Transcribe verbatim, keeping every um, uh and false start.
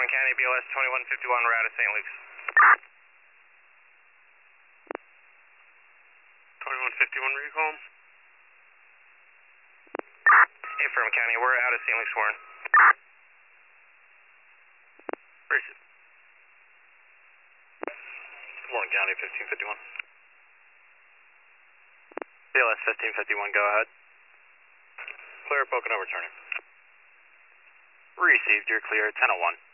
Affirm County, B L S twenty-one fifty-one, we're out of Saint Luke's. twenty-one fifty-one recall. Affirm County, we're out of Saint Luke's Warren. Brace it. Warren County, fifteen fifty-one. B L S fifteen fifty-one, go ahead. Clear, Pocono returning. Received, you're clear, ten oh one.